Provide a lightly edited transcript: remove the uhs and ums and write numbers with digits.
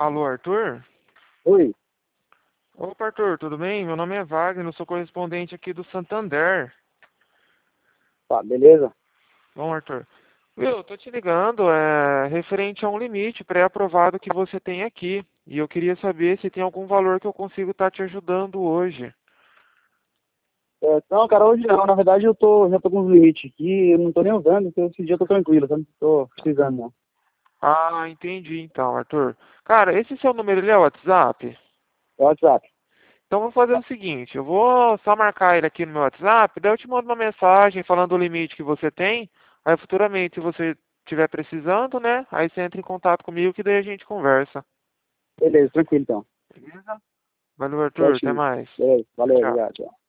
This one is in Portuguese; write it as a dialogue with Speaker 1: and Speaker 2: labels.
Speaker 1: Alô, Arthur?
Speaker 2: Oi,
Speaker 1: Opa, Arthur, tudo bem? Meu nome é Wagner, eu sou correspondente aqui do Santander.
Speaker 2: tá, beleza?
Speaker 1: Bom, Arthur, eu tô te ligando, referente a um limite pré-aprovado que você tem aqui. E eu queria saber se tem algum valor que eu consigo estar te ajudando hoje.
Speaker 2: Não, cara, hoje não. Na verdade, já tô com uns limites aqui, eu não tô nem usando, então esse dia eu tô tranquilo, sabe? Tô precisando, não.
Speaker 1: Ah, entendi então, Arthur. Cara, esse seu número ele é o WhatsApp?
Speaker 2: É o WhatsApp.
Speaker 1: Então vou fazer o seguinte, eu vou só marcar ele aqui no meu WhatsApp, daí eu te mando uma mensagem falando o limite que você tem. Aí futuramente, se você estiver precisando, né? Aí você entra em contato comigo que daí a gente conversa.
Speaker 2: Beleza, tranquilo então.
Speaker 1: Beleza? Valeu, Arthur. Até
Speaker 2: Certinho.
Speaker 1: mais.
Speaker 2: Beleza,
Speaker 1: Tchau,
Speaker 2: valeu,
Speaker 1: tchau.
Speaker 2: obrigado. Tchau.